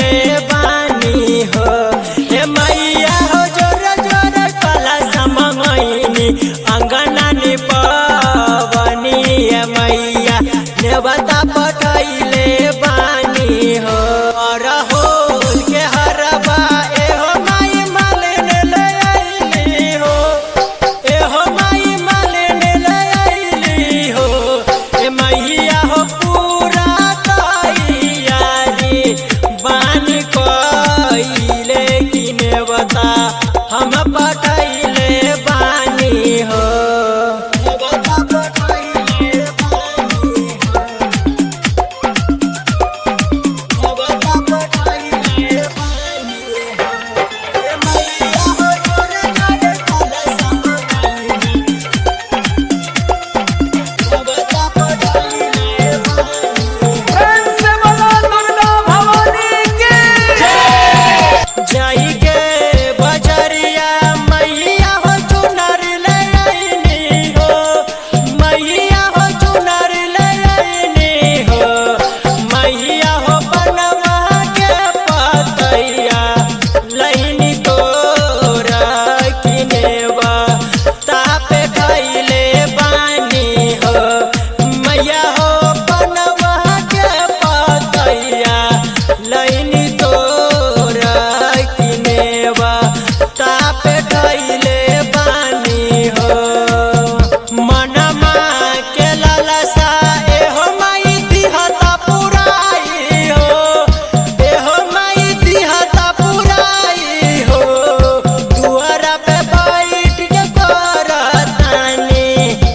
बानी हो। हे मैया हो जोर जोर कला समैनी अंगना नि पवनी। हे मैया नेवता पठैले बानी हो। अरहुल के हरबा एहो माई मालिन ले आइली हो। एहो माई मालिन ले आइली हो। हे मैया हो पूरा तैयारी बानी कइले कि नेवता हम पठैले बानी हो। नेवता पठैले बानी हो। नेवता पठैले बानी हो। हे मैया हो जोर जोर कला समैनी नेवता पठैले बानी हो। प्रेम से बोलो दुर्गा भवानी की जाई के बजरिया मैया हो चुनर ले आइनी हो। मैया हो चुनर ले आइनी हो। मैया हो बनवा के पतैया लइनी तोरा किनेवा तापे खैले बानी हो। मैया हो बनवा के पतैया लइनी तोरा किनेवा तापे खैले बानी हो। मनमा के लालसा एहो माई दिहता पुराई हो। एहो माई दिहता पुराई हो। दुआरा पे बैठ के करतानी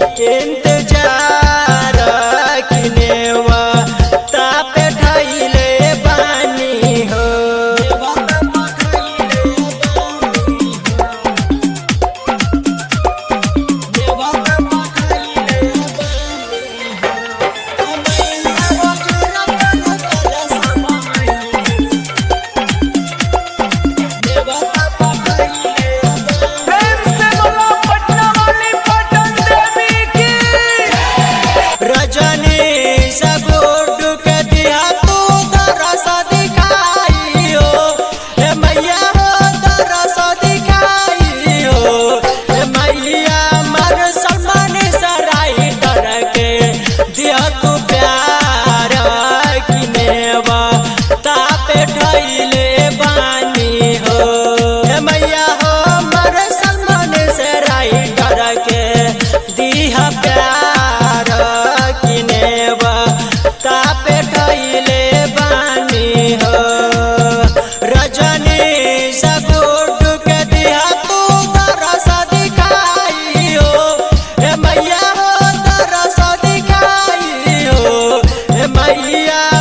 इंतजार किनेवा तापे ठैले बानी हो। प्रेम से बोलो पटना वाली पटन देवी की रजनी सगुड के दिया तू दरस दिखाई हो। हे मैया हो दरस दिखाई हो। हे मैया मर सलमान सराई डर के दिया तू प्यार किनेवा तापे ठैले बानी हो। हे मैया हो मर सलमान सराई डर के दिया प्यार किनेवा तापे ठैले बानी हो। रजनी सगुड के दिया तू दरस दिखाई हो। हे मैया हो दरस दिखाई हो। हे मैया